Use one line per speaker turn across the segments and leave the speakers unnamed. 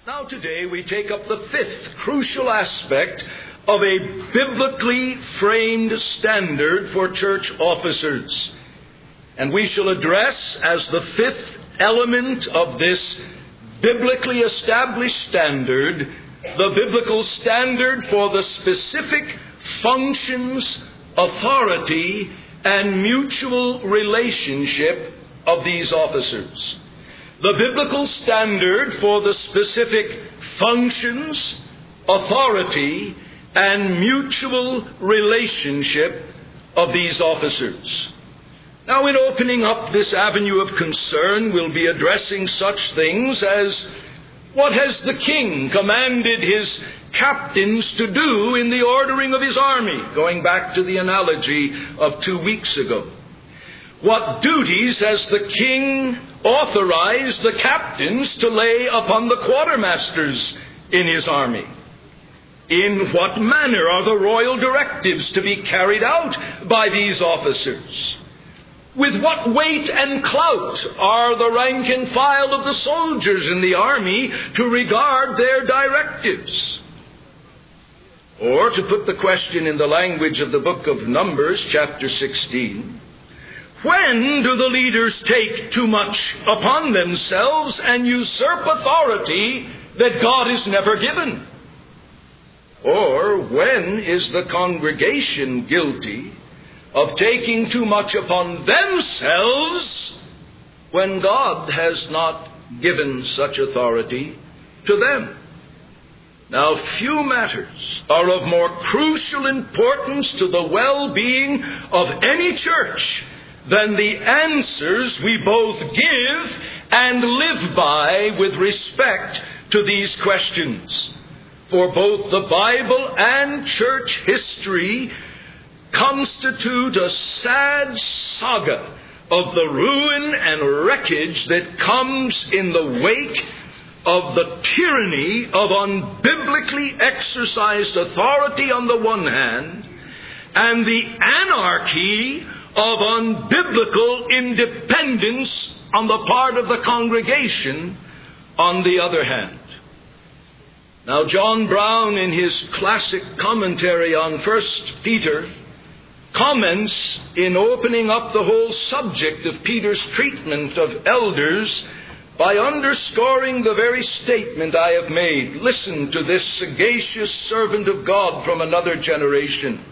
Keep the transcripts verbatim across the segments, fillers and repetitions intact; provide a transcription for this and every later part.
Now today we take up the fifth crucial aspect of a biblically framed standard for church officers. And we shall address as the fifth element of this biblically established standard, the biblical standard for the specific functions, authority, and mutual relationship of these officers. The biblical standard for the specific functions, authority, and mutual relationship of these officers. Now, in opening up this avenue of concern, we'll be addressing such things as what has the king commanded his captains to do in the ordering of his army, going back to the analogy of two weeks ago. What duties has the king authorized the captains to lay upon the quartermasters in his army? In what manner are the royal directives to be carried out by these officers? With what weight and clout are the rank and file of the soldiers in the army to regard their directives? Or, to put the question in the language of the book of Numbers, chapter sixteen, when do the leaders take too much upon themselves and usurp authority that God has never given? Or when is the congregation guilty of taking too much upon themselves when God has not given such authority to them? Now, few matters are of more crucial importance to the well-being of any church than the answers we both give and live by with respect to these questions. For both the Bible and church history constitute a sad saga of the ruin and wreckage that comes in the wake of the tyranny of unbiblically exercised authority on the one hand, and the anarchy of unbiblical independence on the part of the congregation on the other hand. Now, John Brown, in his classic commentary on First Peter, comments in opening up the whole subject of Peter's treatment of elders by underscoring the very statement I have made. Listen to this sagacious servant of God from another generation.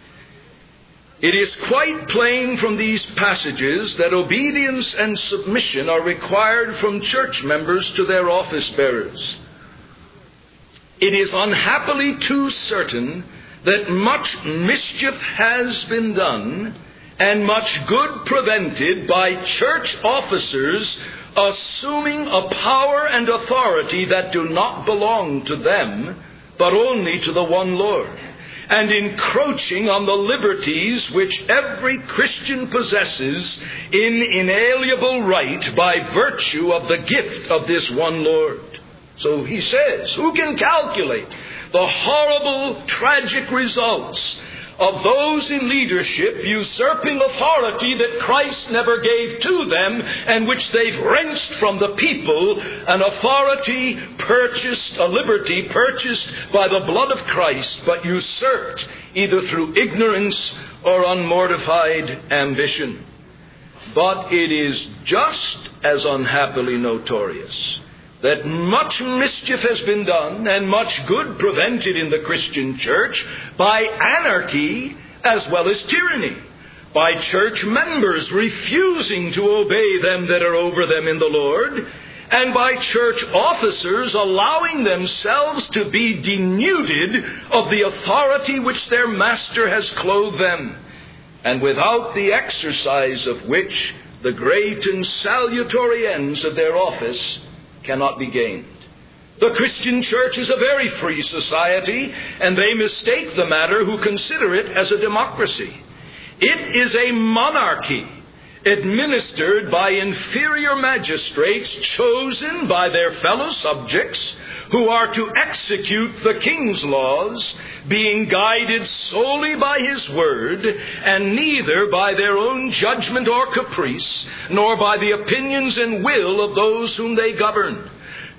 It is quite plain from these passages that obedience and submission are required from church members to their office bearers. It is unhappily too certain that much mischief has been done and much good prevented by church officers assuming a power and authority that do not belong to them, but only to the one Lord, and encroaching on the liberties which every Christian possesses in inalienable right by virtue of the gift of this one Lord. So he says, who can calculate the horrible, tragic results of those in leadership usurping authority that Christ never gave to them and which they've wrenched from the people, an authority purchased, a liberty purchased by the blood of Christ, but usurped either through ignorance or unmortified ambition. But it is just as unhappily notorious that much mischief has been done and much good prevented in the Christian church by anarchy as well as tyranny, by church members refusing to obey them that are over them in the Lord, and by church officers allowing themselves to be denuded of the authority which their master has clothed them, and without the exercise of which the great and salutary ends of their office cannot be gained. The Christian church is a very free society, and they mistake the matter who consider it as a democracy. It is a monarchy administered by inferior magistrates chosen by their fellow subjects who are to execute the king's laws, being guided solely by his word, and neither by their own judgment or caprice, nor by the opinions and will of those whom they govern.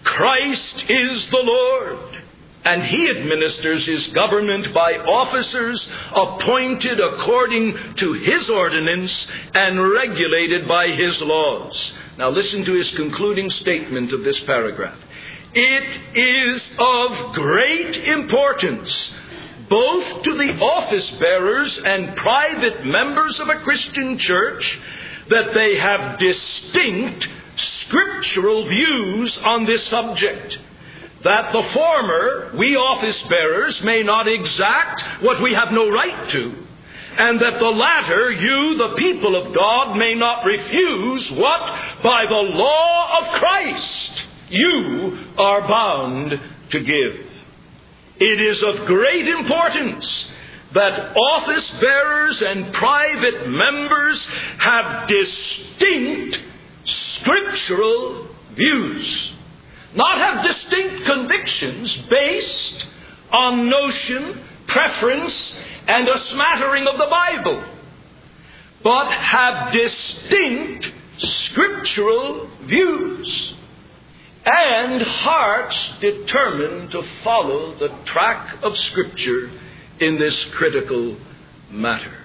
Christ is the Lord, and he administers his government by officers appointed according to his ordinance and regulated by his laws. Now listen to his concluding statement of this paragraph. It is of great importance, both to the office bearers and private members of a Christian church, that they have distinct scriptural views on this subject. That the former, we office bearers, may not exact what we have no right to, and that the latter, you, the people of God, may not refuse what, by the law of Christ, you are bound to give. It is of great importance that office bearers and private members have distinct scriptural views. Not have distinct convictions based on notion, preference, and a smattering of the Bible, but have distinct scriptural views and hearts determined to follow the track of Scripture in this critical matter.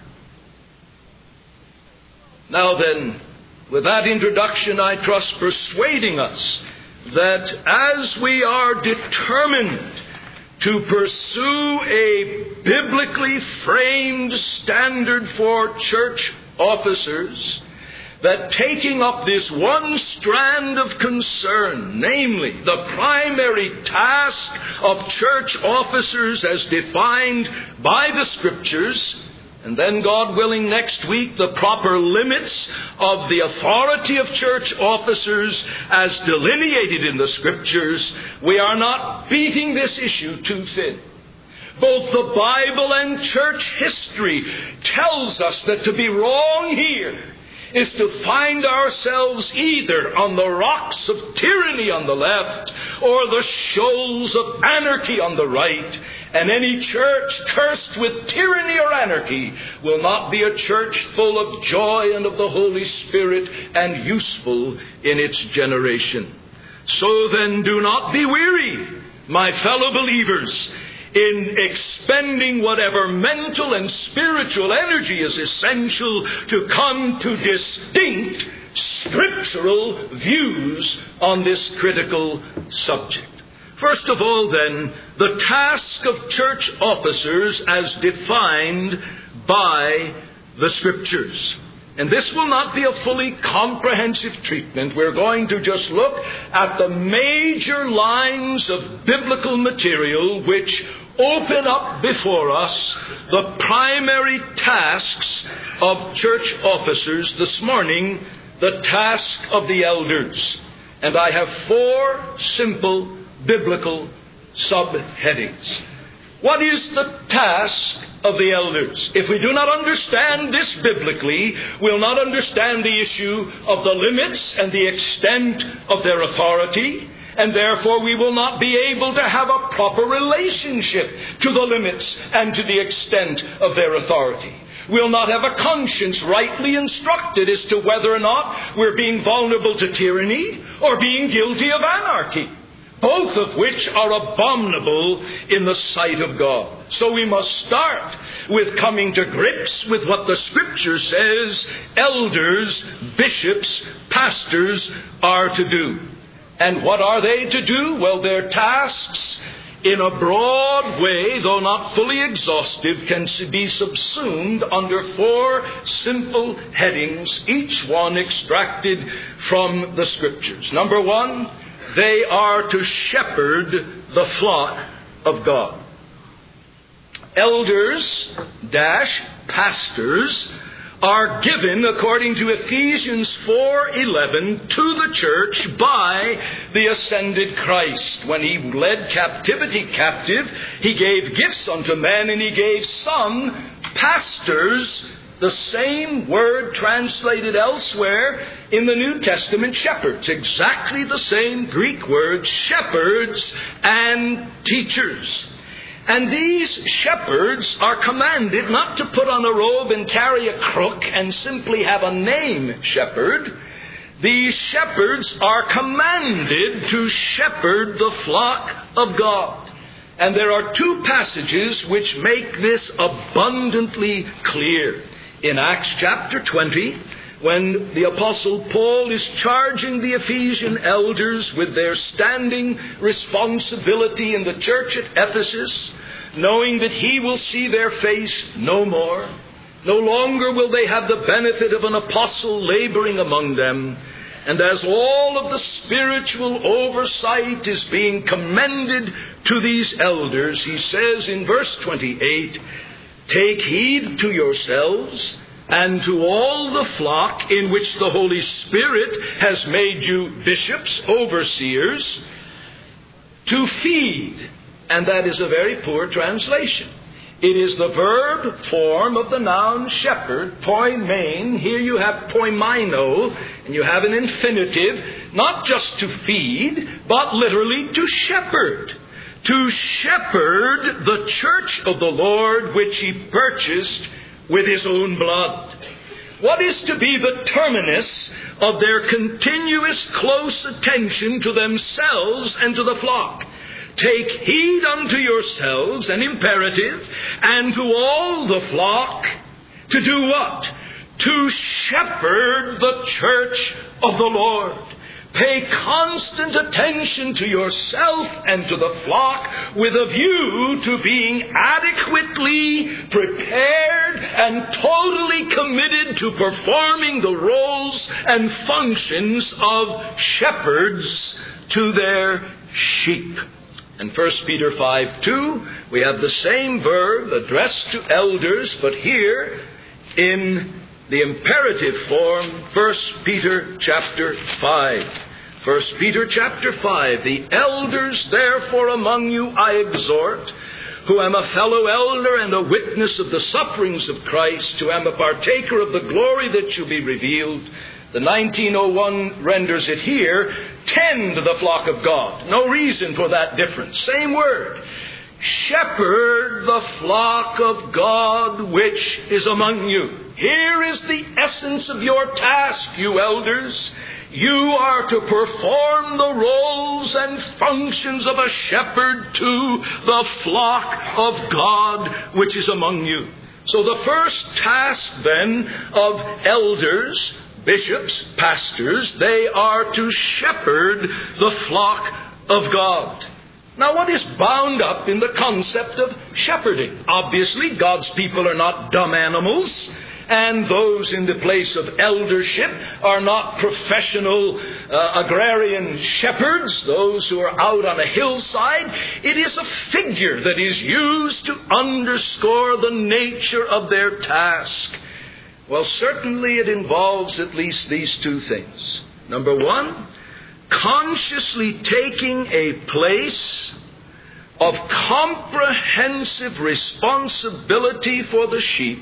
Now then, with that introduction, I trust persuading us that as we are determined to pursue a biblically framed standard for church officers, that taking up this one strand of concern, namely the primary task of church officers as defined by the Scriptures, and then, God willing, next week, the proper limits of the authority of church officers as delineated in the Scriptures, we are not beating this issue too thin. Both the Bible and church history tells us that to be wrong here is to find ourselves either on the rocks of tyranny on the left or the shoals of anarchy on the right. And any church cursed with tyranny or anarchy will not be a church full of joy and of the Holy Spirit and useful in its generation. So then, do not be weary, my fellow believers, in expending whatever mental and spiritual energy is essential to come to distinct scriptural views on this critical subject. First of all, then, the task of church officers as defined by the Scriptures. And this will not be a fully comprehensive treatment. We're going to just look at the major lines of biblical material which open up before us the primary tasks of church officers. This morning, the task of the elders. And I have four simple biblical subheadings. What is the task of the elders? If we do not understand this biblically, we'll not understand the issue of the limits and the extent of their authority, and therefore we will not be able to have a proper relationship to the limits and to the extent of their authority. We'll not have a conscience rightly instructed as to whether or not we're being vulnerable to tyranny or being guilty of anarchy, both of which are abominable in the sight of God. So we must start with coming to grips with what the Scripture says elders, bishops, pastors are to do. And what are they to do? Well, their tasks, in a broad way, though not fully exhaustive, can be subsumed under four simple headings, each one extracted from the Scriptures. Number one, they are to shepherd the flock of God. Elders dash pastors are given, according to Ephesians four eleven, to the church by the ascended Christ. When he led captivity captive, he gave gifts unto men, and he gave some pastors, the same word translated elsewhere in the New Testament, shepherds. Exactly the same Greek word, shepherds and teachers. And these shepherds are commanded not to put on a robe and carry a crook and simply have a name shepherd. these shepherds are commanded to shepherd the flock of God. And there are two passages which make this abundantly clear. In Acts chapter twenty, when the Apostle Paul is charging the Ephesian elders with their standing responsibility in the church at Ephesus, knowing that he will see their face no more. No longer will they have the benefit of an apostle laboring among them. And as all of the spiritual oversight is being commended to these elders, he says in verse twenty-eight, "Take heed to yourselves and to all the flock in which the Holy Spirit has made you bishops, overseers, to feed." And that is a very poor translation. It is the verb form of the noun shepherd, poimen. Here you have poimino, and you have an infinitive, not just to feed, but literally to shepherd. To shepherd the church of the Lord, which he purchased with his own blood. What is to be the terminus of their continuous close attention to themselves and to the flock? Take heed unto yourselves, an imperative, and to all the flock, to do what? To shepherd the church of the Lord. Pay constant attention to yourself and to the flock with a view to being adequately prepared and totally committed to performing the roles and functions of shepherds to their sheep. In First Peter five two, we have the same verb addressed to elders, but here in the imperative form, First Peter chapter five. First Peter chapter five, "The elders therefore among you I exhort, who am a fellow elder and a witness of the sufferings of Christ, who am a partaker of the glory that shall be revealed." The nineteen oh one renders it here, "Tend the flock of God." No reason for that difference. Same word. Shepherd the flock of God which is among you. Here is the essence of your task, you elders. You are to perform the roles and functions of a shepherd to the flock of God which is among you. So the first task then of elders, bishops, pastors, they are to shepherd the flock of God. Now, what is bound up in the concept of shepherding? Obviously, God's people are not dumb animals, and those in the place of eldership are not professional uh, agrarian shepherds, those who are out on a hillside. It is a figure that is used to underscore the nature of their task. Well, certainly it involves at least these two things. Number one, consciously taking a place of comprehensive responsibility for the sheep,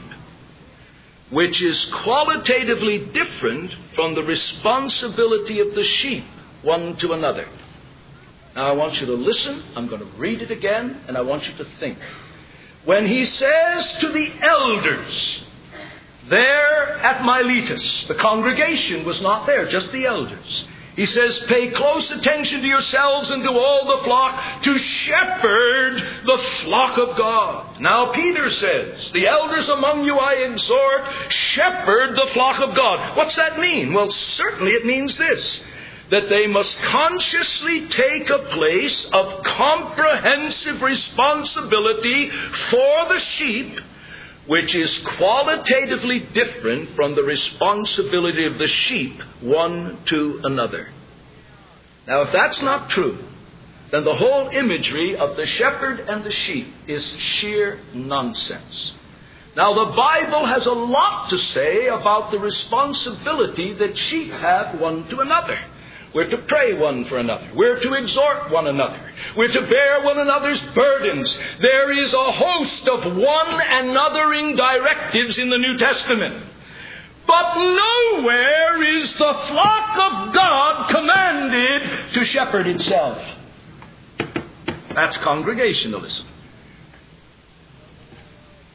which is qualitatively different from the responsibility of the sheep one to another. Now I want you to listen. I'm going to read it again, and I want you to think. When he says to the elders, there at Miletus, the congregation was not there, just the elders. He says, pay close attention to yourselves and to all the flock, to shepherd the flock of God. Now Peter says, the elders among you I exhort, shepherd the flock of God. What's that mean? Well, certainly it means this, that they must consciously take a place of comprehensive responsibility for the sheep, which is qualitatively different from the responsibility of the sheep one to another. Now, if that's not true, then the whole imagery of the shepherd and the sheep is sheer nonsense. Now, the Bible has a lot to say about the responsibility that sheep have one to another. We're to pray one for another. We're to exhort one another. We're to bear one another's burdens. There is a host of one anothering directives in the New Testament. But nowhere is the flock of God commanded to shepherd itself. That's congregationalism.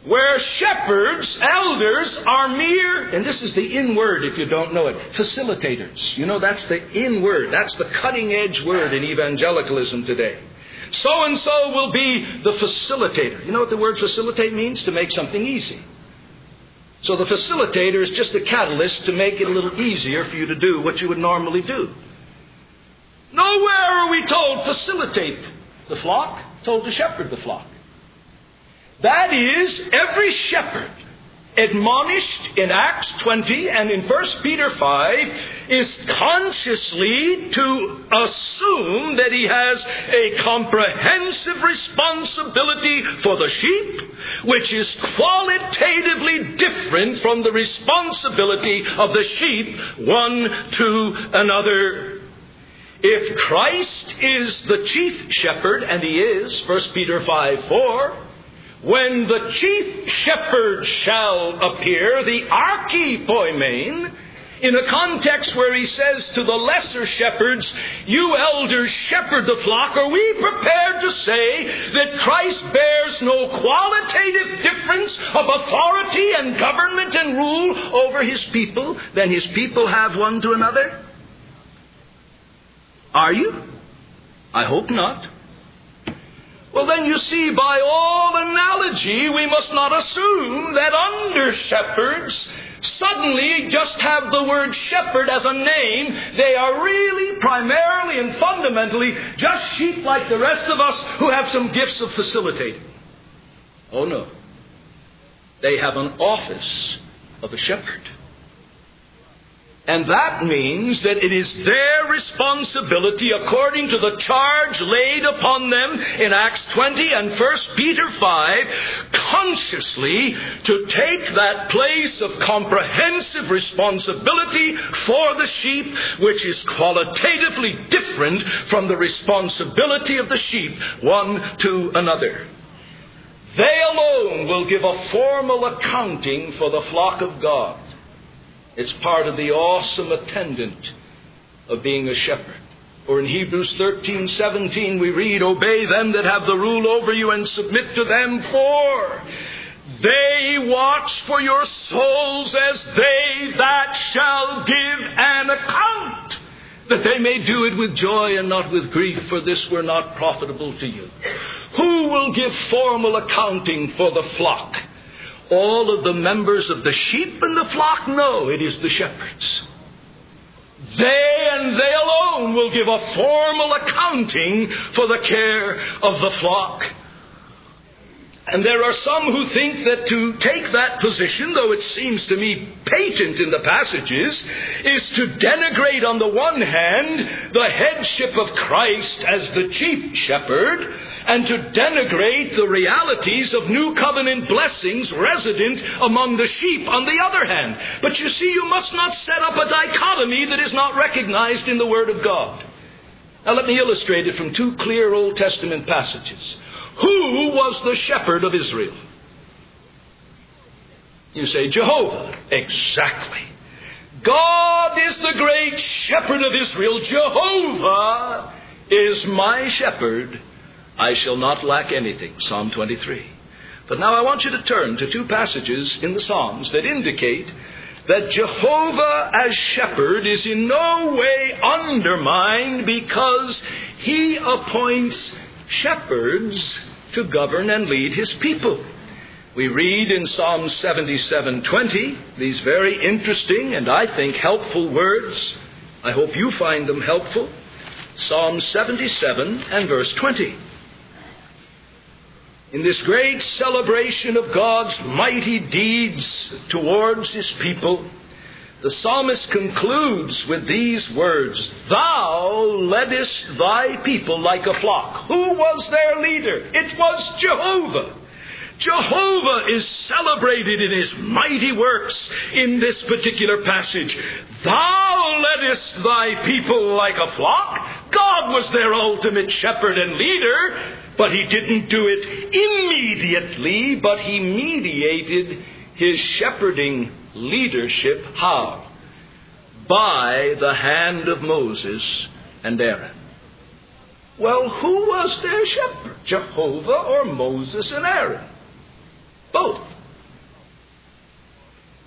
where shepherds, elders, are mere, and this is the in word if you don't know it, facilitators. You know, that's the in word. That's the cutting edge word in evangelicalism today. So-and-so will be the facilitator. You know what the word facilitate means? To make something easy. So the facilitator is just a catalyst to make it a little easier for you to do what you would normally do. Nowhere are we told facilitate the flock, told to shepherd the flock. That is, every shepherd admonished in Acts twenty and in First Peter five is consciously to assume that he has a comprehensive responsibility for the sheep, which is qualitatively different from the responsibility of the sheep one to another. If Christ is the chief shepherd, and he is, First Peter five four, when the chief shepherd shall appear, the archipoimen, in a context where he says to the lesser shepherds, you elders shepherd the flock, are we prepared to say that Christ bears no qualitative difference of authority and government and rule over his people than his people have one to another? Are you? I hope not. Well, then you see, by all analogy, we must not assume that under shepherds suddenly just have the word shepherd as a name. They are really, primarily and fundamentally just sheep like the rest of us who have some gifts of facilitating. Oh no. They have an office of a shepherd. And that means that it is their responsibility, according to the charge laid upon them in Acts twenty and First Peter five, consciously to take that place of comprehensive responsibility for the sheep, which is qualitatively different from the responsibility of the sheep one to another. They alone will give a formal accounting for the flock of God. It's part of the awesome attendant of being a shepherd. Or in Hebrews thirteen seventeen we read, obey them that have the rule over you and submit to them, for they watch for your souls as they that shall give an account, that they may do it with joy and not with grief, for this were not profitable to you. Who will give formal accounting for the flock? All of the members of the sheep and the flock? No, it is the shepherds. They and they alone will give a formal accounting for the care of the flock. And there are some who think that to take that position, though it seems to me patent in the passages, is to denigrate on the one hand the headship of Christ as the chief shepherd, and to denigrate the realities of new covenant blessings resident among the sheep on the other hand. But you see, you must not set up a dichotomy that is not recognized in the Word of God. Now let me illustrate it from two clear Old Testament passages. Who was the shepherd of Israel? You say, Jehovah. Exactly. God is the great shepherd of Israel. Jehovah is my shepherd. I shall not lack anything. Psalm twenty-three. But now I want you to turn to two passages in the Psalms that indicate that Jehovah as shepherd is in no way undermined because he appoints shepherds to govern and lead his people. We read in Psalm seventy-seven twenty these very interesting and I think helpful words. I hope you find them helpful. Psalm seventy-seven and verse twenty. In this great celebration of God's mighty deeds towards his people, the psalmist concludes with these words, Thou leddest thy people like a flock. Who was their leader? It was Jehovah. Jehovah is celebrated in his mighty works in this particular passage. Thou leddest thy people like a flock. God was their ultimate shepherd and leader, but he didn't do it immediately, but he mediated his shepherding leadership. How? By the hand of Moses and Aaron. Well, who was their shepherd? Jehovah or Moses and Aaron? Both.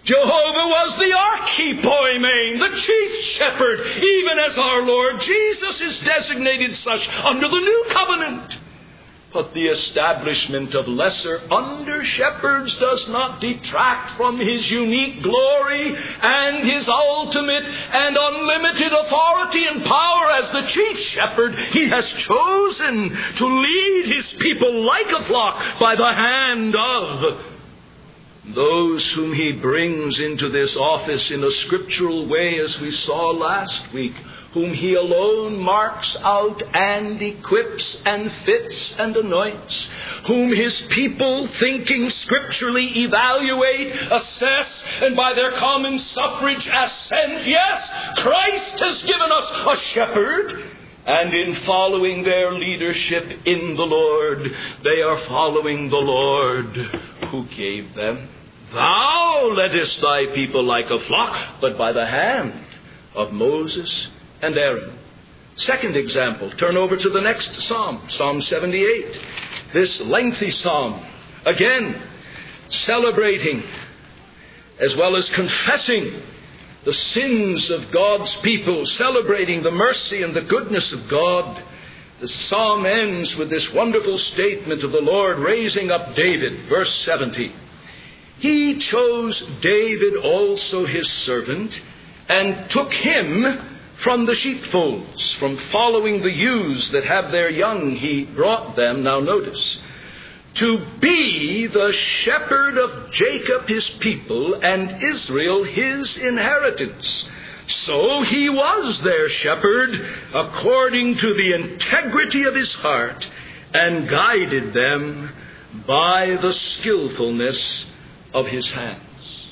Jehovah was the archipoimen, the chief shepherd, even as our Lord Jesus is designated such under the new covenant. But the establishment of lesser under-shepherds does not detract from his unique glory and his ultimate and unlimited authority and power as the chief shepherd. He has chosen to lead his people like a flock by the hand of those whom he brings into this office in a scriptural way, as we saw last week, whom he alone marks out and equips and fits and anoints, whom his people, thinking scripturally, evaluate, assess, and by their common suffrage assent. Yes, Christ has given us a shepherd, and in following their leadership in the Lord, they are following the Lord who gave them. Thou leddest thy people like a flock, but by the hand of Moses and Aaron. Second example, turn over to the next psalm, Psalm seventy-eight. This lengthy psalm, again, celebrating as well as confessing the sins of God's people, celebrating the mercy and the goodness of God. The psalm ends with this wonderful statement of the Lord raising up David, verse seventy. He chose David also his servant, and took him from the sheepfolds, from following the ewes that have their young, he brought them, now notice, to be the shepherd of Jacob his people, and Israel his inheritance. So he was their shepherd according to the integrity of his heart, and guided them by the skillfulness of his hands.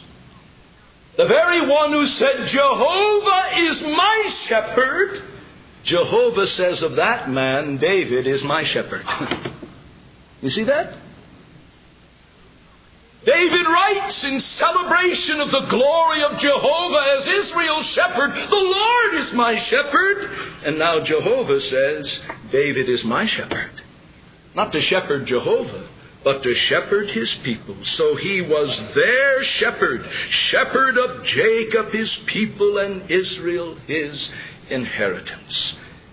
The very one who said, Jehovah is my shepherd, Jehovah says of that man, David is my shepherd. You see that? David writes in celebration of the glory of Jehovah as Israel's shepherd, the Lord is my shepherd. And now Jehovah says, David is my shepherd. Not to shepherd Jehovah, but to shepherd his people. So he was their shepherd, shepherd of Jacob his people, and Israel his inheritance.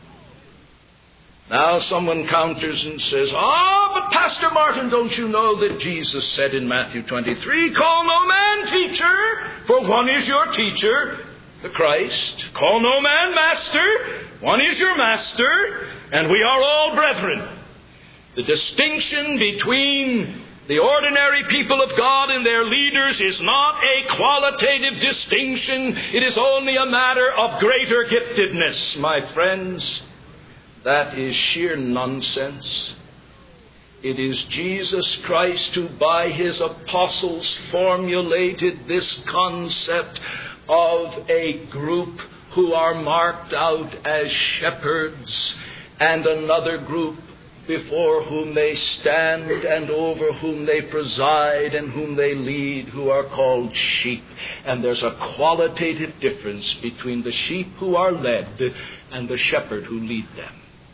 Now someone counters and says, Ah, oh, but Pastor Martin, don't you know that Jesus said in Matthew twenty-three, call no man teacher, for one is your teacher, the Christ. Call no man master, one is your master, and we are all brethren. The distinction between the ordinary people of God and their leaders is not a qualitative distinction. It is only a matter of greater giftedness. My friends, that is sheer nonsense. It is Jesus Christ who by his apostles formulated this concept of a group who are marked out as shepherds, and another group before whom they stand and over whom they preside and whom they lead, who are called sheep. And there's a qualitative difference between the sheep who are led and the shepherd who lead them.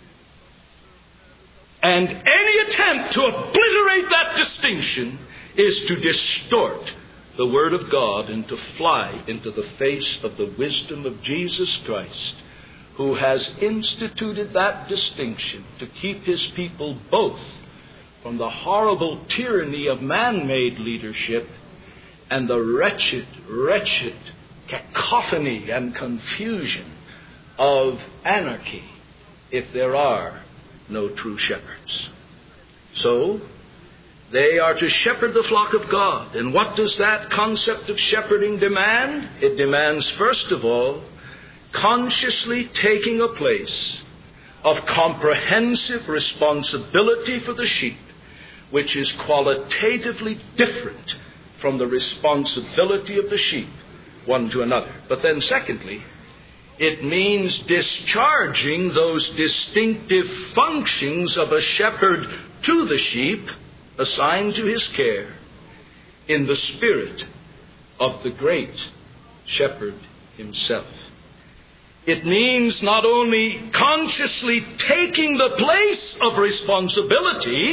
And any attempt to obliterate that distinction is to distort the Word of God and to fly into the face of the wisdom of Jesus Christ, who has instituted that distinction to keep his people both from the horrible tyranny of man-made leadership and the wretched, wretched cacophony and confusion of anarchy, if there are no true shepherds. So, they are to shepherd the flock of God. And what does that concept of shepherding demand? It demands, first of all, consciously taking a place of comprehensive responsibility for the sheep, which is qualitatively different from the responsibility of the sheep one to another. But then secondly, it means discharging those distinctive functions of a shepherd to the sheep assigned to his care in the spirit of the great shepherd himself. It means not only consciously taking the place of responsibility,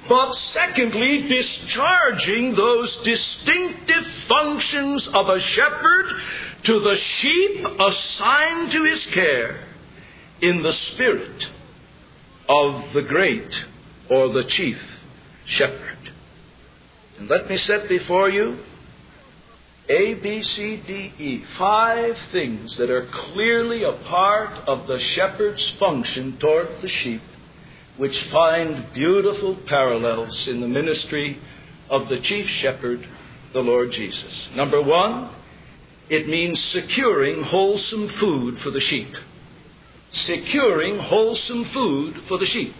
but secondly, discharging those distinctive functions of a shepherd to the sheep assigned to his care in the spirit of the great or the chief shepherd. And let me set before you A, B, C, D, E, five things that are clearly a part of the shepherd's function toward the sheep, which find beautiful parallels in the ministry of the chief shepherd, the Lord Jesus. Number one, it means securing wholesome food for the sheep. Securing wholesome food for the sheep.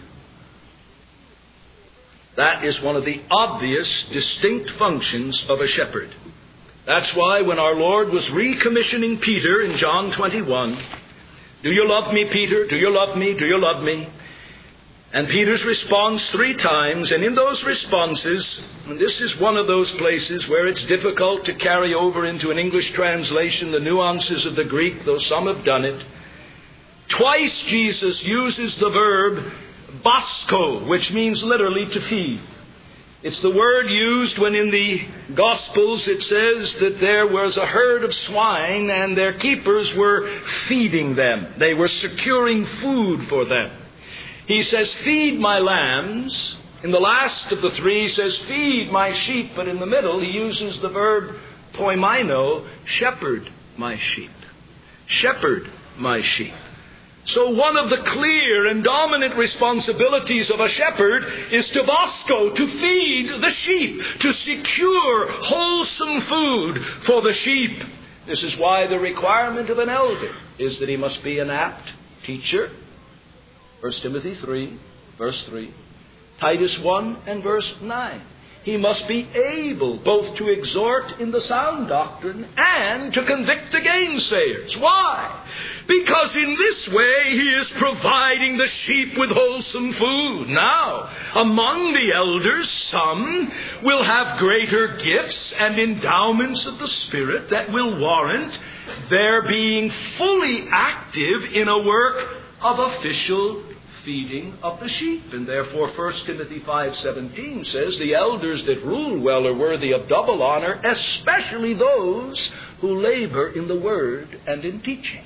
That is one of the obvious, distinct functions of a shepherd. That's why when our Lord was recommissioning Peter in John twenty-one, "Do you love me, Peter? Do you love me? Do you love me?" And Peter's response three times, and in those responses, and this is one of those places where it's difficult to carry over into an English translation the nuances of the Greek, though some have done it. Twice Jesus uses the verb basko, which means literally to feed. It's the word used when in the Gospels it says that there was a herd of swine and their keepers were feeding them. They were securing food for them. He says, "Feed my lambs." In the last of the three, he says, "Feed my sheep." But in the middle, he uses the verb poimaino, "shepherd my sheep." Shepherd my sheep. So one of the clear and dominant responsibilities of a shepherd is to basko, to feed the sheep, to secure wholesome food for the sheep. This is why the requirement of an elder is that he must be an apt teacher. First Timothy three, verse three. Titus one and verse nine. He must be able both to exhort in the sound doctrine and to convict the gainsayers. Why? Because in this way he is providing the sheep with wholesome food. Now, among the elders, some will have greater gifts and endowments of the Spirit that will warrant their being fully active in a work of official feeding of the sheep. And therefore First Timothy five seventeen says, "The elders that rule well are worthy of double honor, especially those who labor in the word and in teaching."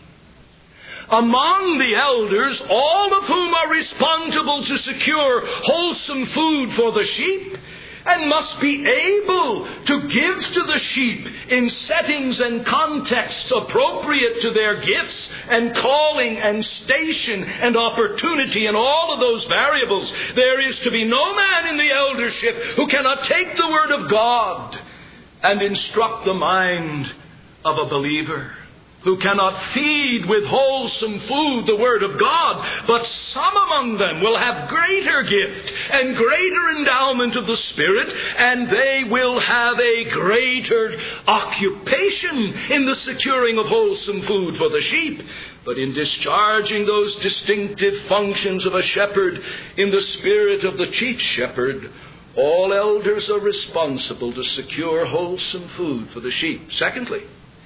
Among the elders, all of whom are responsible to secure wholesome food for the sheep, and must be able to give to the sheep in settings and contexts appropriate to their gifts and calling and station and opportunity and all of those variables. There is to be no man in the eldership who cannot take the word of God and instruct the mind of a believer, who cannot feed with wholesome food the Word of God. But some among them will have greater gift and greater endowment of the Spirit, and they will have a greater occupation in the securing of wholesome food for the sheep. But in discharging those distinctive functions of a shepherd in the spirit of the chief shepherd, all elders are responsible to secure wholesome food for the sheep. Secondly,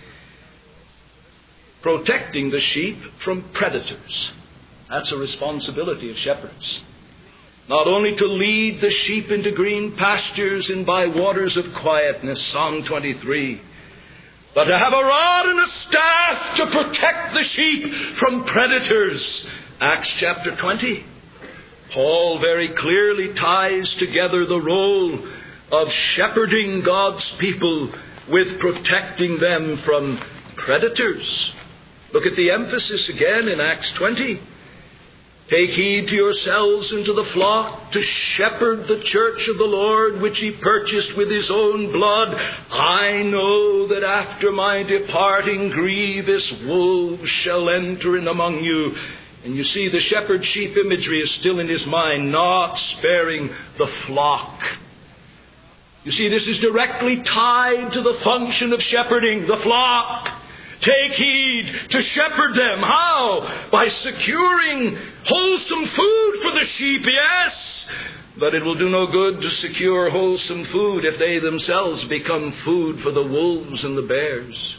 protecting the sheep from predators. That's a responsibility of shepherds. Not only to lead the sheep into green pastures and by waters of quietness, Psalm twenty-three, but to have a rod and a staff to protect the sheep from predators, Acts chapter twenty. Paul very clearly ties together the role of shepherding God's people with protecting them from predators. Look at the emphasis again in Acts twenty. Take heed to yourselves and to the flock, to shepherd the church of the Lord, which he purchased with his own blood. I know that after my departing grievous wolves shall enter in among you. And you see, the shepherd-sheep imagery is still in his mind, not sparing the flock. You see, this is directly tied to the function of shepherding the flock. Take heed to shepherd them. How? By securing wholesome food for the sheep, yes. But it will do no good to secure wholesome food if they themselves become food for the wolves and the bears.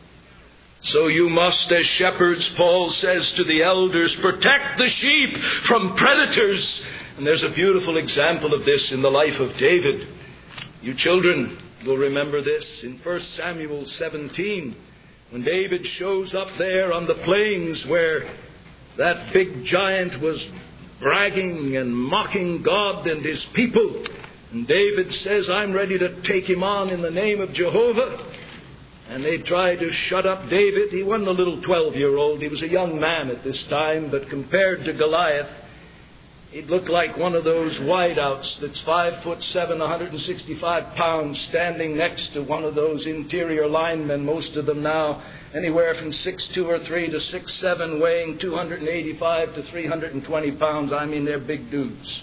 So you must, as shepherds, Paul says to the elders, protect the sheep from predators And there's a beautiful example of this in the life of David. You children will remember this in First Samuel seventeen, when David shows up there on the plains where that big giant was bragging and mocking God and his people. And David says, I'm ready to take him on in the name of Jehovah. And they tried to shut up David. He wasn't a little twelve-year-old. He was a young man at this time. But compared to Goliath, he'd look like one of those wideouts that's five foot seven, one hundred sixty-five pounds, standing next to one of those interior linemen, most of them now anywhere from six two or three to six seven, weighing two hundred eighty-five to three hundred twenty pounds. I mean, they're big dudes.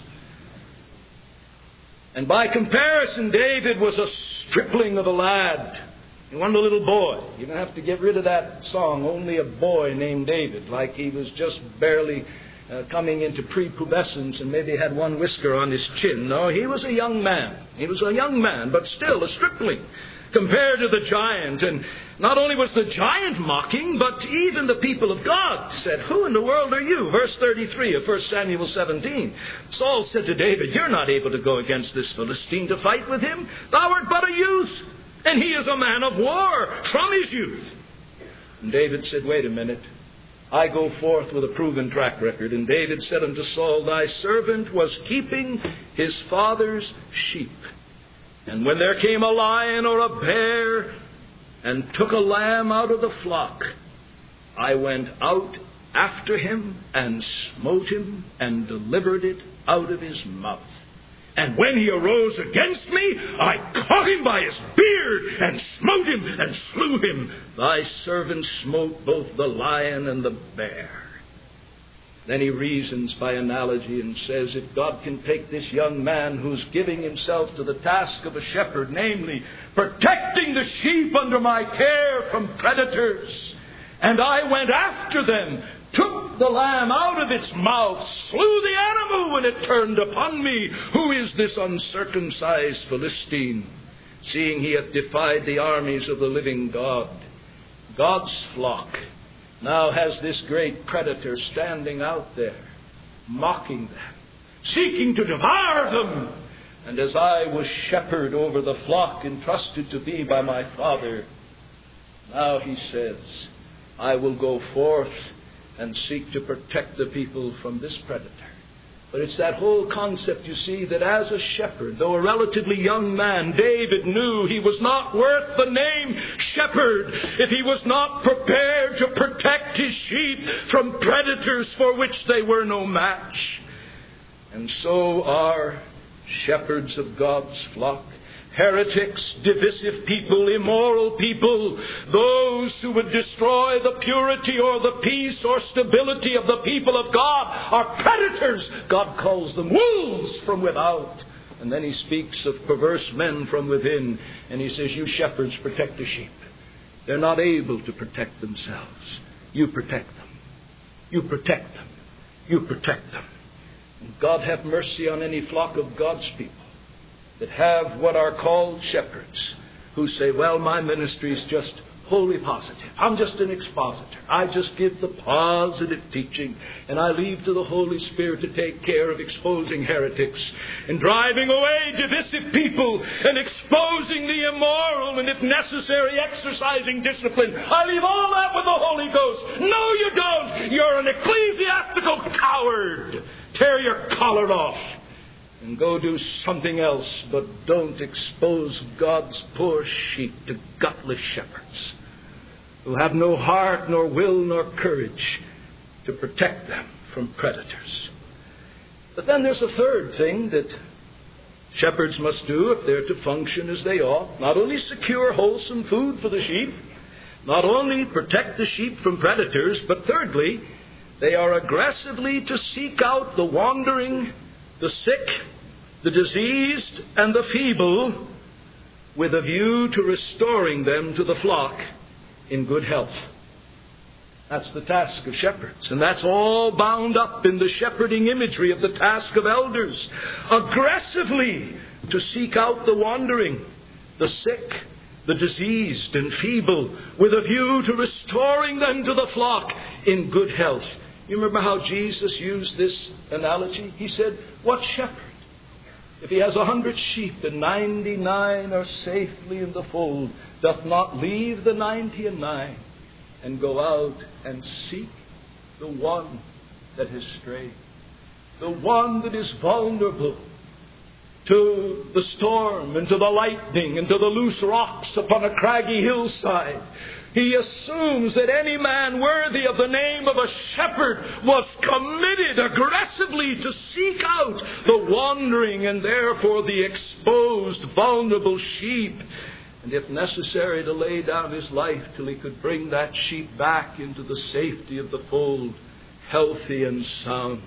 And by comparison, David was a stripling of a lad. He wasn't a little boy. You're going to have to get rid of that song, Only a Boy Named David, like he was just barely uh, coming into prepubescence and maybe had one whisker on his chin. No, he was a young man. He was a young man, but still a stripling compared to the giant. And not only was the giant mocking, but even the people of God said, who in the world are you? Verse thirty-three of First Samuel seventeen. Saul said to David, you're not able to go against this Philistine to fight with him. Thou art but a youth, and he is a man of war from his youth. And David said, wait a minute. I go forth with a proven track record. And David said unto Saul, thy servant was keeping his father's sheep. And when there came a lion or a bear and took a lamb out of the flock, I went out after him and smote him and delivered it out of his mouth. And when he arose against me, I caught him by his beard and smote him and slew him. Thy servant smote both the lion and the bear. Then he reasons by analogy and says, if God can take this young man who's giving himself to the task of a shepherd, namely protecting the sheep under my care from predators, and I went after them, took the lamb out of its mouth, slew the animal when it turned upon me, who is this uncircumcised Philistine, seeing he hath defied the armies of the living God? God's flock now has this great predator standing out there, mocking them, seeking to devour them. And as I was shepherd over the flock entrusted to me by my father, now he says, I will go forth and seek to protect the people from this predator. But it's that whole concept, you see, that as a shepherd, though a relatively young man, David knew he was not worth the name shepherd if he was not prepared to protect his sheep from predators for which they were no match. And so are shepherds of God's flock. Heretics, divisive people, immoral people, those who would destroy the purity or the peace or stability of the people of God are predators. God calls them wolves from without. And then he speaks of perverse men from within. And he says, you shepherds protect the sheep. They're not able to protect themselves. You protect them. You protect them. You protect them. And God have mercy on any flock of God's people that have what are called shepherds, who say, well, my ministry is just wholly positive. I'm just an expositor. I just give the positive teaching, and I leave to the Holy Spirit to take care of exposing heretics and driving away divisive people and exposing the immoral and, if necessary, exercising discipline. I leave all that with the Holy Ghost. No, you don't. You're an ecclesiastical coward. Tear your collar off and go do something else, but don't expose God's poor sheep to gutless shepherds who have no heart, nor will, nor courage to protect them from predators. But then there's a third thing that shepherds must do if they're to function as they ought. Not only secure wholesome food for the sheep, not only protect the sheep from predators, but thirdly, they are aggressively to seek out the wandering, the sick, the diseased, and the feeble, with a view to restoring them to the flock in good health. That's the task of shepherds, and that's all bound up in the shepherding imagery of the task of elders. Aggressively to seek out the wandering, the sick, the diseased, and feeble, with a view to restoring them to the flock in good health. You remember how Jesus used this analogy? He said, what shepherd, if he has a hundred sheep and ninety-nine are safely in the fold, doth not leave the ninety and nine and go out and seek the one that has strayed, the one that is vulnerable to the storm and to the lightning and to the loose rocks upon a craggy hillside? He assumes that any man worthy of the name of a shepherd was committed aggressively to seek out the wandering and therefore the exposed, vulnerable sheep, and if necessary to lay down his life till he could bring that sheep back into the safety of the fold, healthy and sound.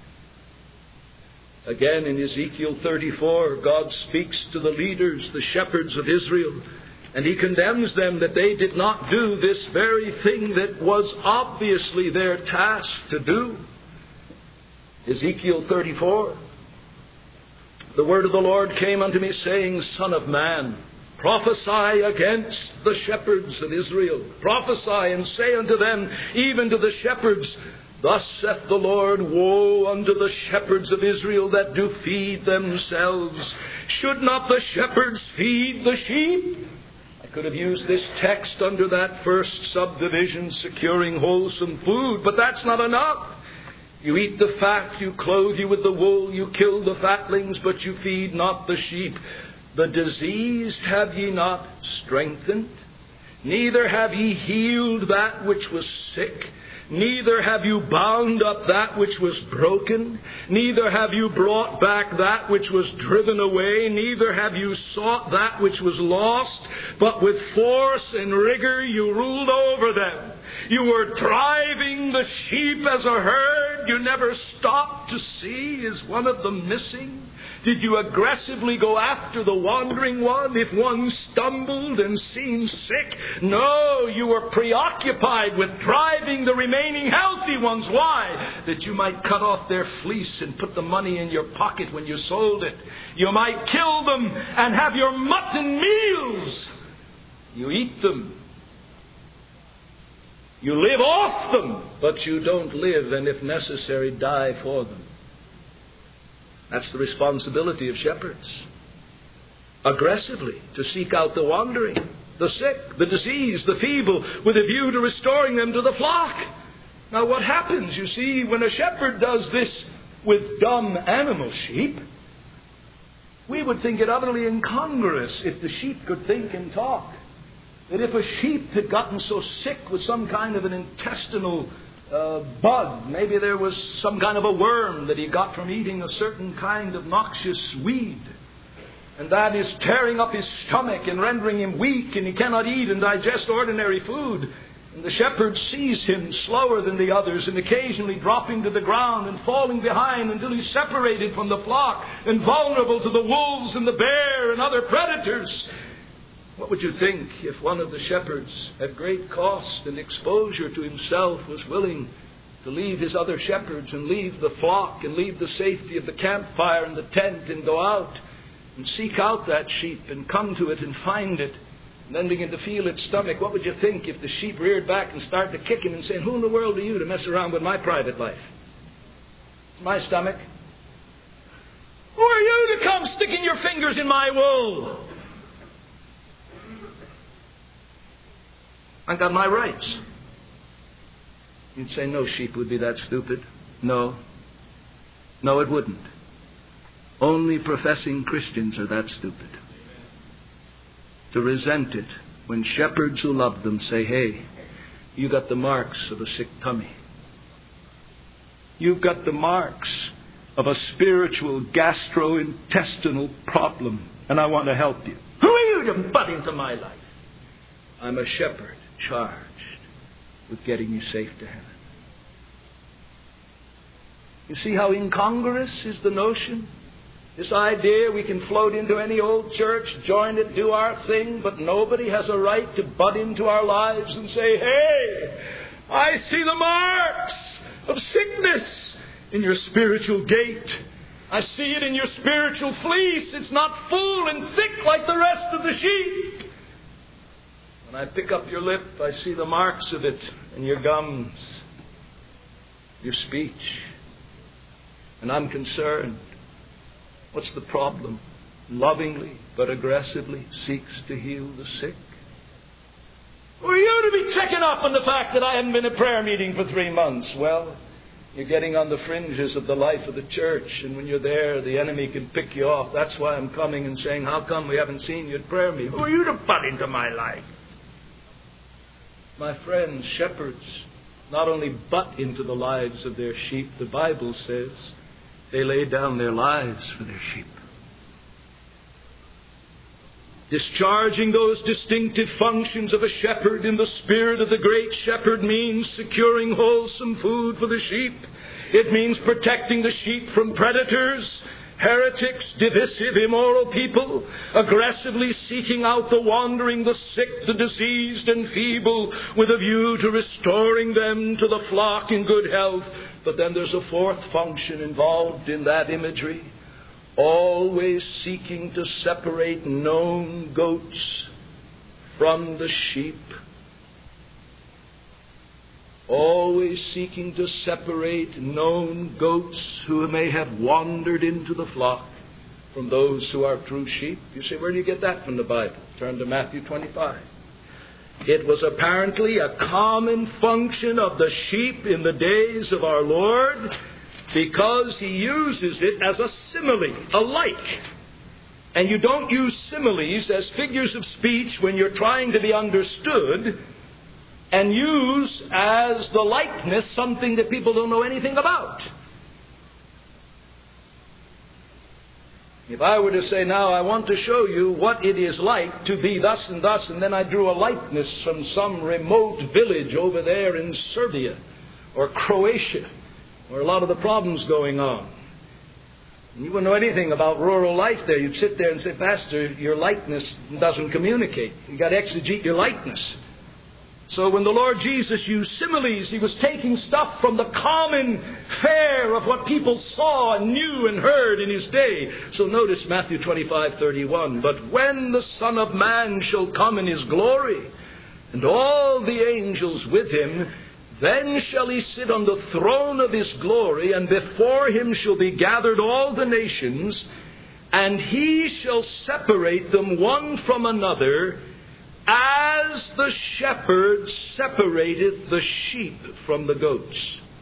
Again in Ezekiel thirty-four, God speaks to the leaders, the shepherds of Israel, and He condemns them that they did not do this very thing that was obviously their task to do. Ezekiel thirty-four, the word of the Lord came unto me, saying, Son of man, prophesy against the shepherds of Israel. Prophesy and say unto them, even to the shepherds, Thus saith the Lord, woe unto the shepherds of Israel that do feed themselves. Should not the shepherds feed the sheep? I could have used this text under that first subdivision, securing wholesome food, but that's not enough. You eat the fat, you clothe you with the wool, you kill the fatlings, but you feed not the sheep. The diseased have ye not strengthened, neither have ye healed that which was sick. Neither have you bound up that which was broken, neither have you brought back that which was driven away, neither have you sought that which was lost, but with force and rigor you ruled over them. You were driving the sheep as a herd. You never stopped to see, is one of them missing? Did you aggressively go after the wandering one if one stumbled and seemed sick? No, you were preoccupied with driving the remaining healthy ones. Why? That you might cut off their fleece and put the money in your pocket when you sold it. You might kill them and have your mutton meals. You eat them. You live off them, but you don't live and if necessary die for them. That's the responsibility of shepherds. Aggressively to seek out the wandering, the sick, the diseased, the feeble, with a view to restoring them to the flock. Now what happens, you see, when a shepherd does this with dumb animal sheep? We would think it utterly incongruous if the sheep could think and talk. That if a sheep had gotten so sick with some kind of an intestinal Uh, bug. Maybe there was some kind of a worm that he got from eating a certain kind of noxious weed. And that is tearing up his stomach and rendering him weak, and he cannot eat and digest ordinary food. And the shepherd sees him slower than the others and occasionally dropping to the ground and falling behind until he's separated from the flock and vulnerable to the wolves and the bear and other predators. What would you think if one of the shepherds, at great cost and exposure to himself, was willing to leave his other shepherds and leave the flock and leave the safety of the campfire and the tent and go out and seek out that sheep and come to it and find it and then begin to feel its stomach? What would you think if the sheep reared back and started to kick him and saying, who in the world are you to mess around with my private life? It's my stomach. Who are you to come sticking your fingers in my wool? I got my rights. You'd say no sheep would be that stupid. No. No, it wouldn't. Only professing Christians are that stupid. To resent it when shepherds who love them say, hey, you got the marks of a sick tummy. You've got the marks of a spiritual gastrointestinal problem, and I want to help you. Who are you to butt into my life? I'm a shepherd charged with getting you safe to heaven. You see how incongruous is the notion? This idea we can float into any old church, join it, do our thing, but nobody has a right to butt into our lives and say, hey, I see the marks of sickness in your spiritual gait. I see it in your spiritual fleece. It's not full and thick like the rest of the sheep. When I pick up your lip, I see the marks of it in your gums. your speech. And I'm concerned. What's the problem? Lovingly but aggressively seeks to heal the sick. Who are you to be checking up on the fact that I haven't been at prayer meeting for three months? Well, you're getting on the fringes of the life of the church, and when you're there, the enemy can pick you off. That's why I'm coming and saying, how come we haven't seen you at prayer meeting? Who are you to butt into my life? My friends, shepherds not only butt into the lives of their sheep, the Bible says they lay down their lives for their sheep. Discharging those distinctive functions of a shepherd in the spirit of the great shepherd means securing wholesome food for the sheep. It means protecting the sheep from predators, heretics, divisive, immoral people, aggressively seeking out the wandering, the sick, the diseased and feeble, with a view to restoring them to the flock in good health. But then there's a fourth function involved in that imagery. Always seeking to separate known goats from the sheep. Always seeking to separate known goats who may have wandered into the flock from those who are true sheep. You say, where do you get that from the Bible? Turn to Matthew twenty-five. It was apparently a common function of the sheep in the days of our Lord, because he uses it as a simile, a like. And you don't use similes as figures of speech when you're trying to be understood, and use as the likeness something that people don't know anything about. If I were to say, now I want to show you what it is like to be thus and thus, and then I drew a likeness from some remote village over there in Serbia or Croatia, where a lot of the problems going on. And you wouldn't know anything about rural life there. You'd sit there and say, Pastor, your likeness doesn't communicate. You've got to exegete your likeness. So when the Lord Jesus used similes, he was taking stuff from the common fare of what people saw and knew and heard in his day. So notice Matthew twenty-five thirty-one. But when the Son of Man shall come in his glory, and all the angels with him, then shall he sit on the throne of his glory, and before him shall be gathered all the nations, and he shall separate them one from another, as the shepherd separateth the sheep from the goats.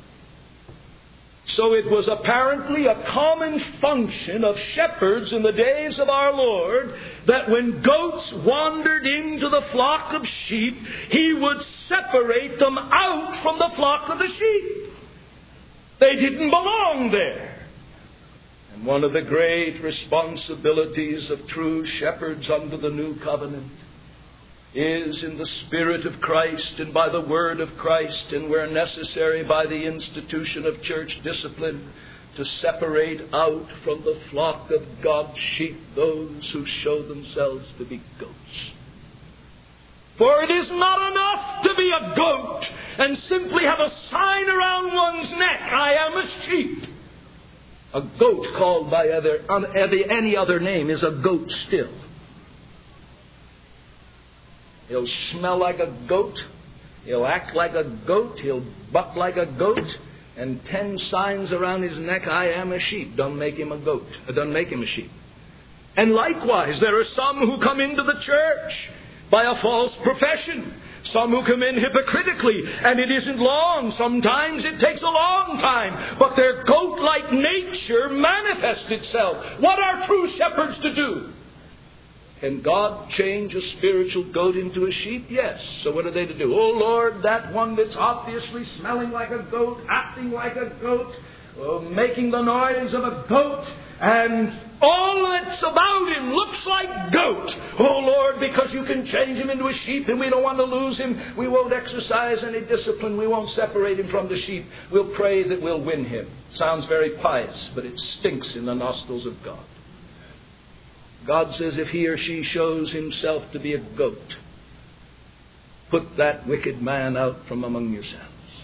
So it was apparently a common function of shepherds in the days of our Lord that when goats wandered into the flock of sheep, he would separate them out from the flock of the sheep. They didn't belong there. And one of the great responsibilities of true shepherds under the new covenant is in the Spirit of Christ and by the Word of Christ, and where necessary by the institution of church discipline, to separate out from the flock of God's sheep those who show themselves to be goats. For it is not enough to be a goat and simply have a sign around one's neck, I am a sheep. A goat called by other, any other name is a goat still. He'll smell like a goat. He'll act like a goat. He'll buck like a goat. And ten signs around his neck, I am a sheep, don't make him a goat. It doesn't make him a sheep. And likewise, there are some who come into the church by a false profession. Some who come in hypocritically, and it isn't long. Sometimes it takes a long time. But their goat-like nature manifests itself. What are true shepherds to do? Can God change a spiritual goat into a sheep? Yes. So what are they to do? Oh, Lord, that one that's obviously smelling like a goat, acting like a goat, uh, making the noise of a goat, and all that's about him looks like goat. Oh, Lord, because you can change him into a sheep and we don't want to lose him, we won't exercise any discipline. We won't separate him from the sheep. We'll pray that we'll win him. Sounds very pious, but it stinks in the nostrils of God. God says if he or she shows himself to be a goat, put that wicked man out from among yourselves.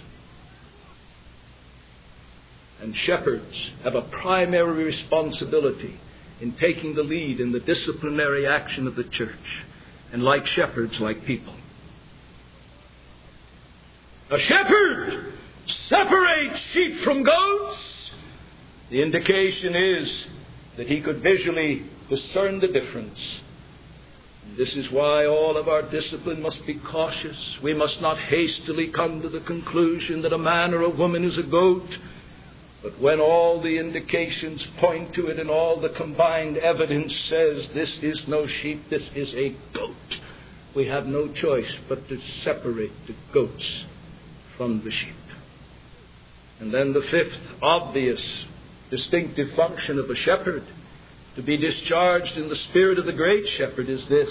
And shepherds have a primary responsibility in taking the lead in the disciplinary action of the church. And like shepherds, like people. A shepherd separate sheep from goats? The indication is that he could visually discern the difference. And this is why all of our discipline must be cautious. We must not hastily come to the conclusion that a man or a woman is a goat. But when all the indications point to it and all the combined evidence says this is no sheep, this is a goat, we have no choice but to separate the goats from the sheep. And then the fifth obvious distinctive function of a shepherd, to be discharged in the spirit of the great shepherd, is this: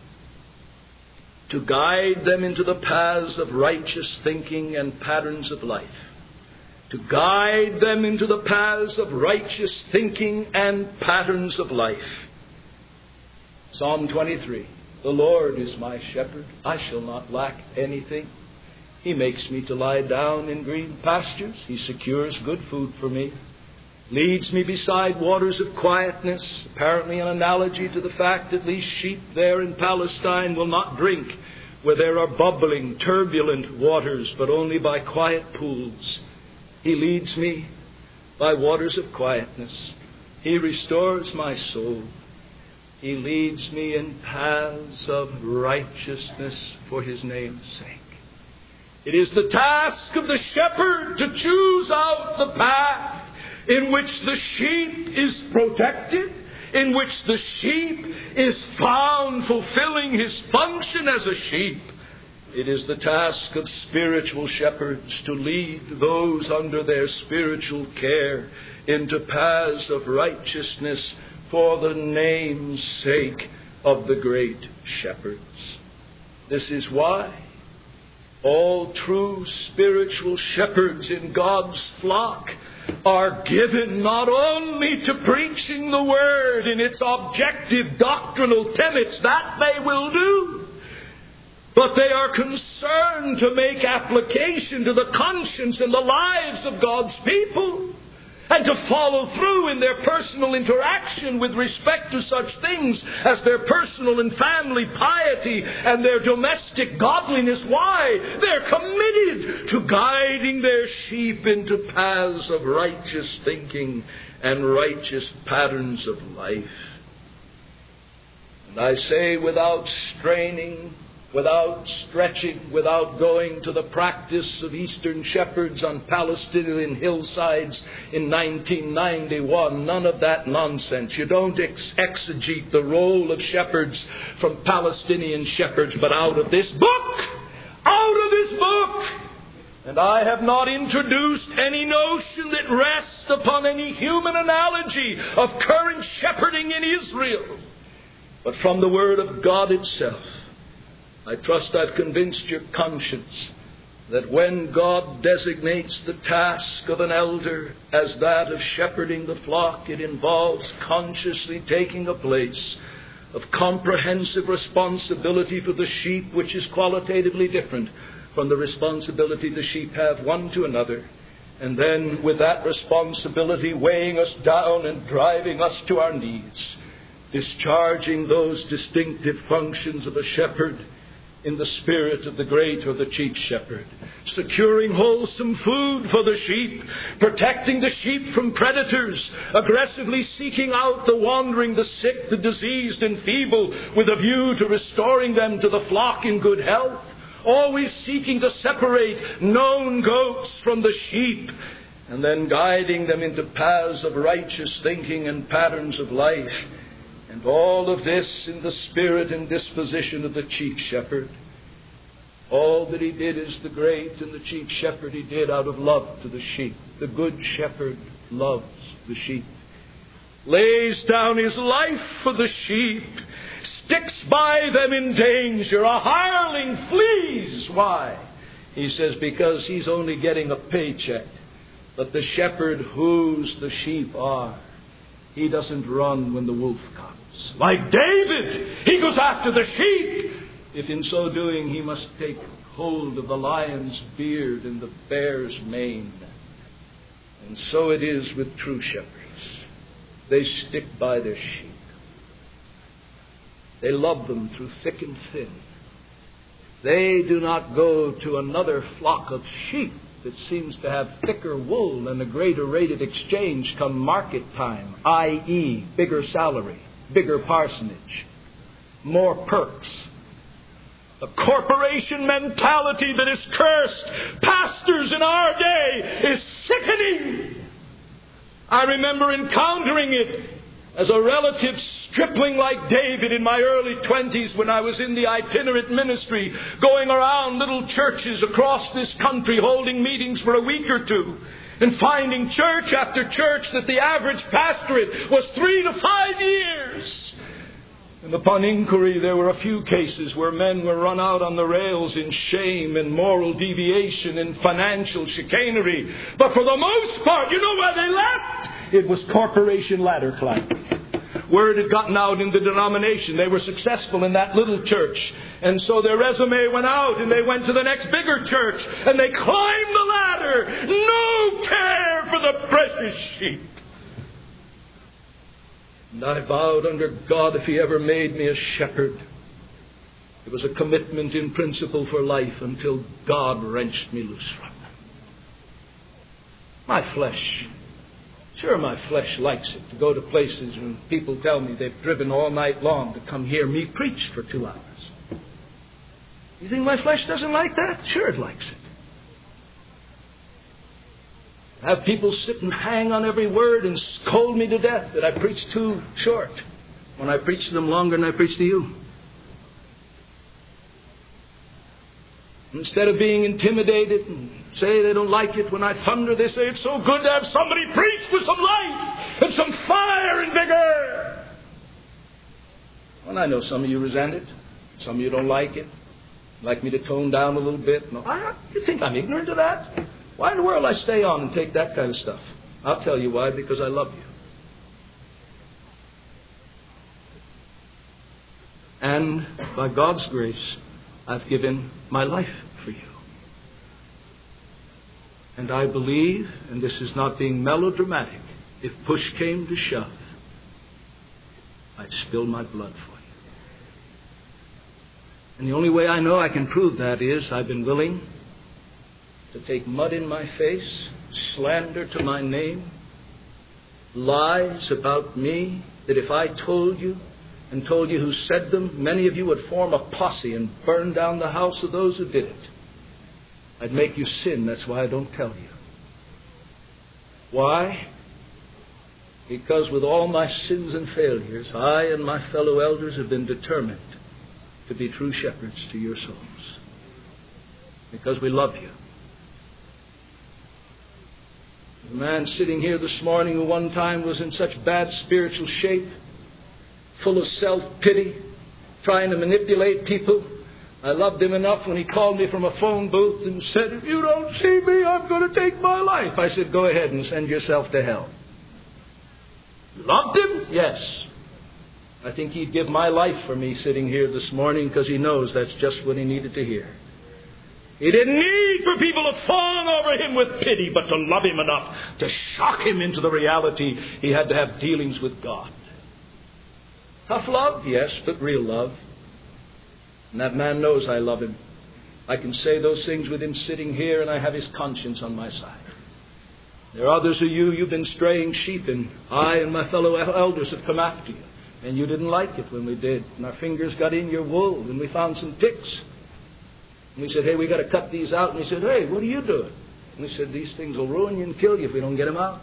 to guide them into the paths of righteous thinking and patterns of life. To guide them into the paths of righteous thinking and patterns of life. Psalm twenty-three. The Lord is my shepherd, I shall not lack anything. He makes me to lie down in green pastures. He secures good food for me. Leads me beside waters of quietness. Apparently an analogy to the fact that these sheep there in Palestine will not drink where there are bubbling, turbulent waters, but only by quiet pools. He leads me by waters of quietness. He restores my soul. He leads me in paths of righteousness for His name's sake. It is the task of the shepherd to choose out the path in which the sheep is protected, in which the sheep is found fulfilling his function as a sheep. It is the task of spiritual shepherds to lead those under their spiritual care into paths of righteousness for the name's sake of the great shepherds. This is why all true spiritual shepherds in God's flock are given not only to preaching the Word in its objective doctrinal tenets, that they will do, but they are concerned to make application to the conscience and the lives of God's people, and to follow through in their personal interaction with respect to such things as their personal and family piety and their domestic godliness. Why? They're committed to guiding their sheep into paths of righteous thinking and righteous patterns of life. And I say, without straining, without stretching, without going to the practice of Eastern shepherds on Palestinian hillsides in nineteen ninety-one. None of that nonsense. You don't ex- exegete the role of shepherds from Palestinian shepherds, but out of this book! Out of this book! And I have not introduced any notion that rests upon any human analogy of current shepherding in Israel, but from the Word of God itself. I trust I've convinced your conscience that when God designates the task of an elder as that of shepherding the flock, it involves consciously taking a place of comprehensive responsibility for the sheep, which is qualitatively different from the responsibility the sheep have one to another. And then with that responsibility weighing us down and driving us to our knees, discharging those distinctive functions of a shepherd in the spirit of the great or the chief shepherd, securing wholesome food for the sheep, protecting the sheep from predators, aggressively seeking out the wandering, the sick, the diseased and feeble, with a view to restoring them to the flock in good health, always seeking to separate known goats from the sheep, and then guiding them into paths of righteous thinking and patterns of life. And all of this in the spirit and disposition of the chief shepherd. All that he did as the great and the chief shepherd, he did out of love to the sheep. The good shepherd loves the sheep, lays down his life for the sheep, sticks by them in danger. A hireling flees. Why? He says, because he's only getting a paycheck. But the shepherd whose the sheep are, he doesn't run when the wolf comes. Like David, he goes after the sheep. If in so doing he must take hold of the lion's beard and the bear's mane. And so it is with true shepherds. They stick by their sheep. They love them through thick and thin. They do not go to another flock of sheep that seems to have thicker wool and a greater rate of exchange come market time, that is bigger salary, bigger parsonage, more perks. The corporation mentality that has cursed pastors in our day is sickening. I remember encountering it as a relative stripling like David in my early twenties when I was in the itinerant ministry, going around little churches across this country, holding meetings for a week or two, and finding church after church that the average pastorate was three to five years. And upon inquiry, there were a few cases where men were run out on the rails in shame and moral deviation and financial chicanery. But for the most part, you know where they left? It was corporation ladder climbing. Word had gotten out in the denomination. They were successful in that little church. And so their resume went out and they went to the next bigger church. And they climbed the ladder. No care for the precious sheep. And I vowed under God, if He ever made me a shepherd, it was a commitment in principle for life until God wrenched me loose from them. My flesh, sure my flesh likes it to go to places when people tell me they've driven all night long to come hear me preach for two hours. You think my flesh doesn't like that? Sure it likes it. Have people sit and hang on every word and scold me to death that I preach too short when I preach to them longer than I preach to you. Instead of being intimidated and say they don't like it when I thunder, they say it's so good to have somebody preach with some life and some fire and vigor. Well, I know some of you resent it. Some of you don't like it. Like me to tone down a little bit. No, I, you think I'm ignorant of that? Why in the world I stay on and take that kind of stuff? I'll tell you why, because I love you. And by God's grace, I've given my life for you. And I believe, and this is not being melodramatic, if push came to shove, I'd spill my blood for you. And the only way I know I can prove that is I've been willing to take mud in my face, slander to my name, lies about me, that if I told you and told you who said them, many of you would form a posse and burn down the house of those who did it. I'd make you sin. That's why I don't tell you. Why? Because with all my sins and failures, I and my fellow elders have been determined to be true shepherds to your souls. Because we love you. The man sitting here this morning who one time was in such bad spiritual shape, full of self-pity, trying to manipulate people. I loved him enough when he called me from a phone booth and said, if you don't see me, I'm going to take my life. I said, go ahead and send yourself to hell. Loved him? Yes. I think he'd give my life for me sitting here this morning because he knows that's just what he needed to hear. He didn't need for people to fawn over him with pity, but to love him enough to shock him into the reality he had to have dealings with God. Tough love? Yes, but real love. And that man knows I love him. I can say those things with him sitting here, and I have his conscience on my side. There are others of you, you've been straying sheep, and I and my fellow elders have come after you. And you didn't like it when we did. And our fingers got in your wool, and we found some ticks. And we said, hey, we got to cut these out. And he said, hey, what are you doing? And we said, these things will ruin you and kill you if we don't get them out.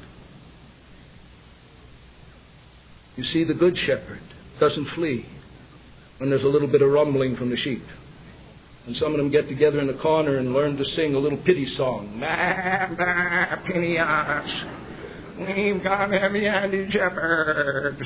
You see, the good shepherd doesn't flee when there's a little bit of rumbling from the sheep. And some of them get together in the corner and learn to sing a little pity song. Bah, bah, pity us. We've got heavy-handed shepherds.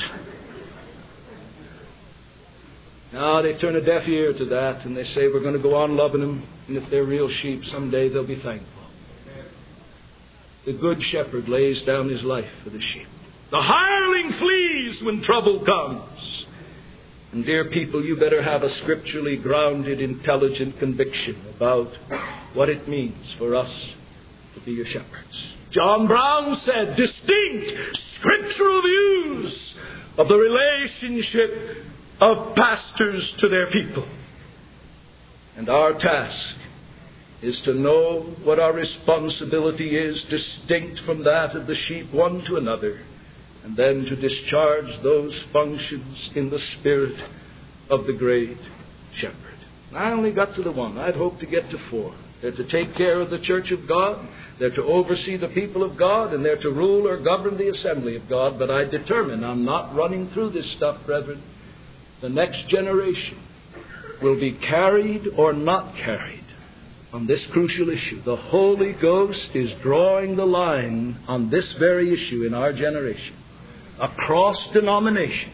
Now they turn a deaf ear to that, and they say we're going to go on loving them, and if they're real sheep, someday they'll be thankful. The good shepherd lays down his life for the sheep. The hireling flees when trouble comes. And dear people, you better have a scripturally grounded, intelligent conviction about what it means for us to be your shepherds. John Brown said distinct scriptural views of the relationship of pastors to their people. And our task is to know what our responsibility is, distinct from that of the sheep one to another, and then to discharge those functions in the spirit of the great shepherd. I only got to the one. I'd hoped to get to four. They're to take care of the church of God, they're to oversee the people of God, and they're to rule or govern the assembly of God. But I determine I'm not running through this stuff, brethren. The next generation will be carried or not carried on this crucial issue. The Holy Ghost is drawing the line on this very issue in our generation, across denominations.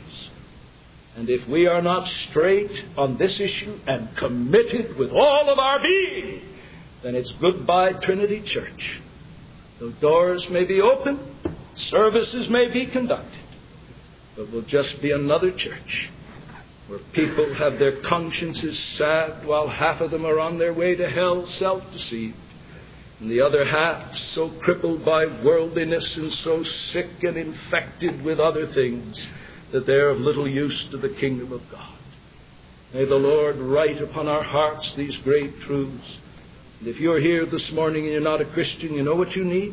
And if we are not straight on this issue and committed with all of our being, then it's goodbye Trinity Church. The doors may be open, services may be conducted, but we'll just be another church where people have their consciences sad while half of them are on their way to hell, self-deceived, and the other half so crippled by worldliness and so sick and infected with other things that they're of little use to the kingdom of God. May the Lord write upon our hearts these great truths. And if you're here this morning and you're not a Christian, you know what you need?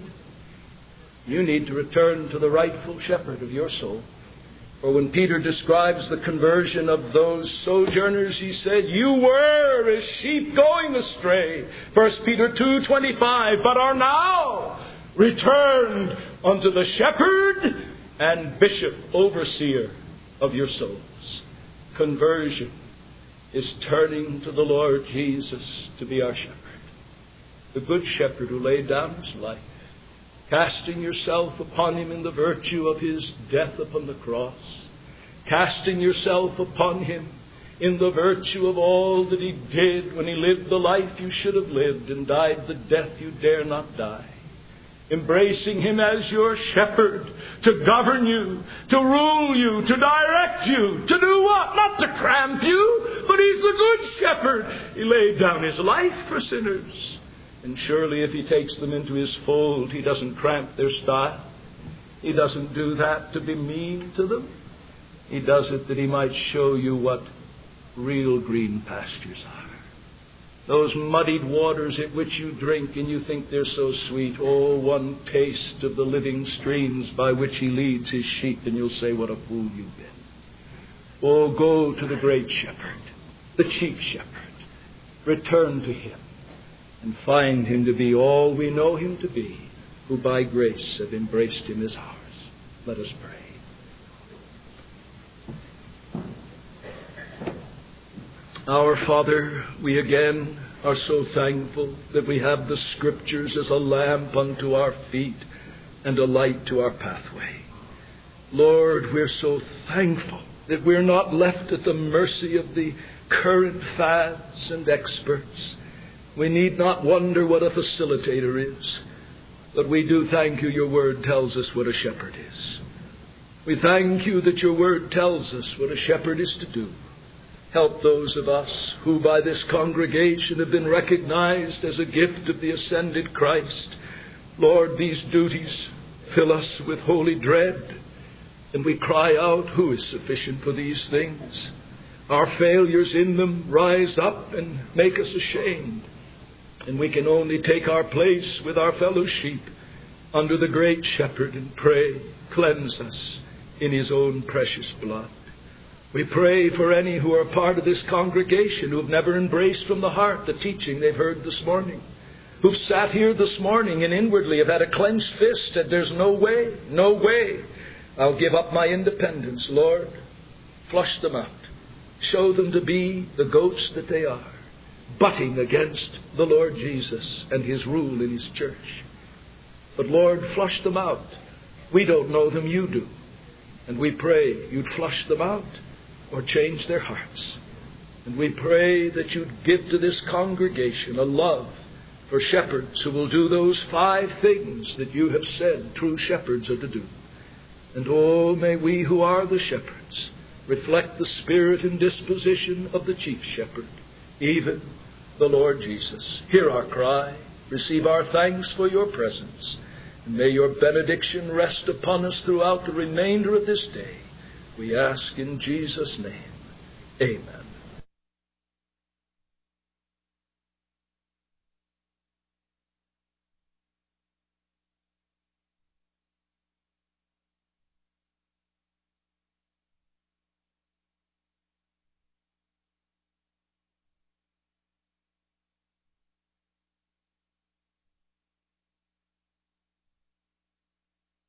You need to return to the rightful shepherd of your soul. For when Peter describes the conversion of those sojourners, he said, you were as sheep going astray. First Peter two twenty-five, but are now returned unto the shepherd and bishop, overseer of your souls. Conversion is turning to the Lord Jesus to be our shepherd. The good shepherd who laid down his life, casting yourself upon him in the virtue of his death upon the cross, casting yourself upon him in the virtue of all that he did when he lived the life you should have lived and died the death you dare not die. Embracing him as your shepherd to govern you, to rule you, to direct you, to do what? Not to cramp you, but he's the good shepherd. He laid down his life for sinners. And surely if he takes them into his fold, he doesn't cramp their style. He doesn't do that to be mean to them. He does it that he might show you what real green pastures are. Those muddied waters at which you drink and you think they're so sweet. Oh, one taste of the living streams by which he leads his sheep, and you'll say, what a fool you've been. Oh, go to the great shepherd, the chief shepherd. Return to him and find him to be all we know him to be, who by grace have embraced him as ours. Let us pray. Our Father, we again are so thankful that we have the Scriptures as a lamp unto our feet and a light to our pathway. Lord, we're so thankful that we're not left at the mercy of the current fads and experts. We need not wonder what a facilitator is, but we do thank you your word tells us what a shepherd is. We thank you that your word tells us what a shepherd is to do. Help those of us who by this congregation have been recognized as a gift of the ascended Christ. Lord, these duties fill us with holy dread, and we cry out, who is sufficient for these things? Our failures in them rise up and make us ashamed, and we can only take our place with our fellow sheep under the great shepherd and pray, cleanse us in his own precious blood. We pray for any who are part of this congregation who have never embraced from the heart the teaching they've heard this morning, who've sat here this morning and inwardly have had a clenched fist, said, there's no way, no way. I'll give up my independence. Lord, flush them out. Show them to be the goats that they are, butting against the Lord Jesus and his rule in his church. But Lord, flush them out. We don't know them, you do. And we pray you'd flush them out or change their hearts. And we pray that you'd give to this congregation a love for shepherds who will do those five things that you have said true shepherds are to do. And oh, may we who are the shepherds reflect the spirit and disposition of the chief shepherd, even the Lord Jesus. Hear our cry. Receive our thanks for your presence. And may your benediction rest upon us throughout the remainder of this day. We ask in Jesus' name. Amen.